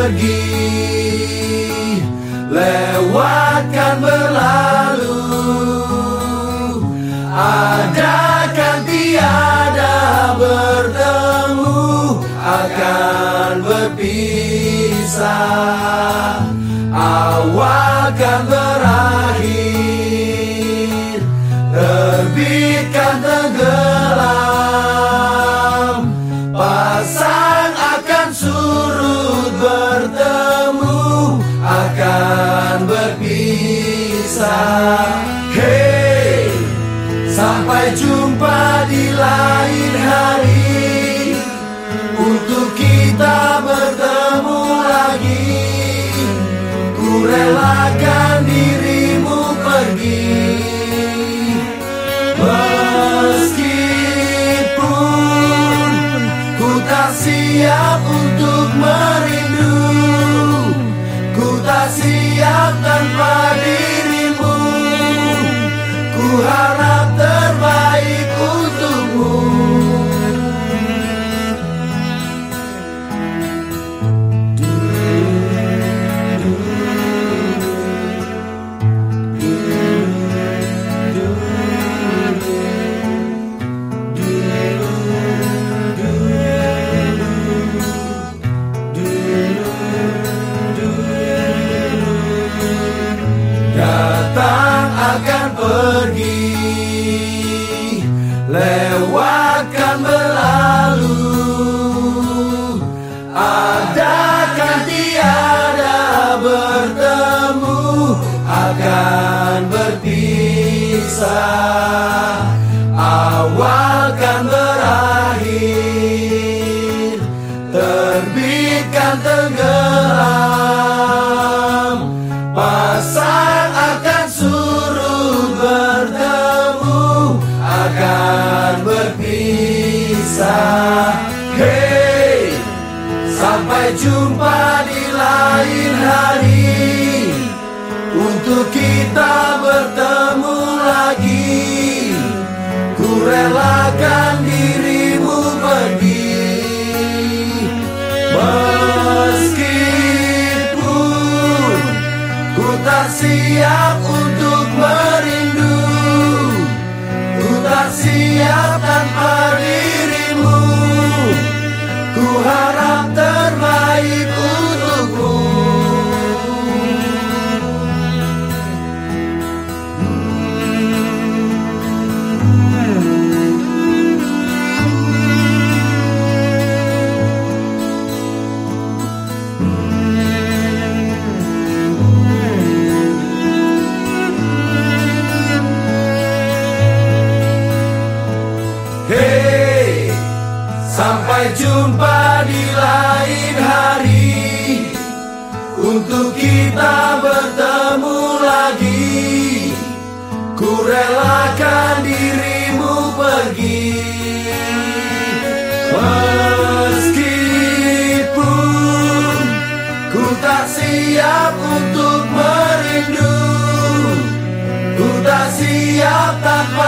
pergi, lewatkan berlalu. Adakan tiada bertemu, akan berpisah. Awal kan berakhir, terbitkan tenggelam. Pasang akan surut, bertemu akan berpisah. Hey, sampai jumpa di lain hari, untuk kita bertemu lagi. Ku relakan dirimu pergi, meskipun ku tak siap untuk merindu. Ku tak siap tanpa dirimu. Ku harap terbaik untukmu. Datang akan pergi, lewatkan berlalu. Adakan tiada bertemu, akan berpisah. Awal kan berakhir, terbitkan tenggelam. Pasang akan surut, bertemu akan berpisah. Hey, sampai jumpa di lain hari, untuk kita bertemu lagi. Ku relakan dirimu pergi, meskipun ku tak siap untuk merindu. Ku tak siap tanpa dirimu. Ku harap terbaik untukmu. Hey, sampai jumpa di lain hari, untuk kita bertemu lagi. Ku relakan dirimu pergi, meskipun ku tak siap untuk merindu. Ku tak siap tanpa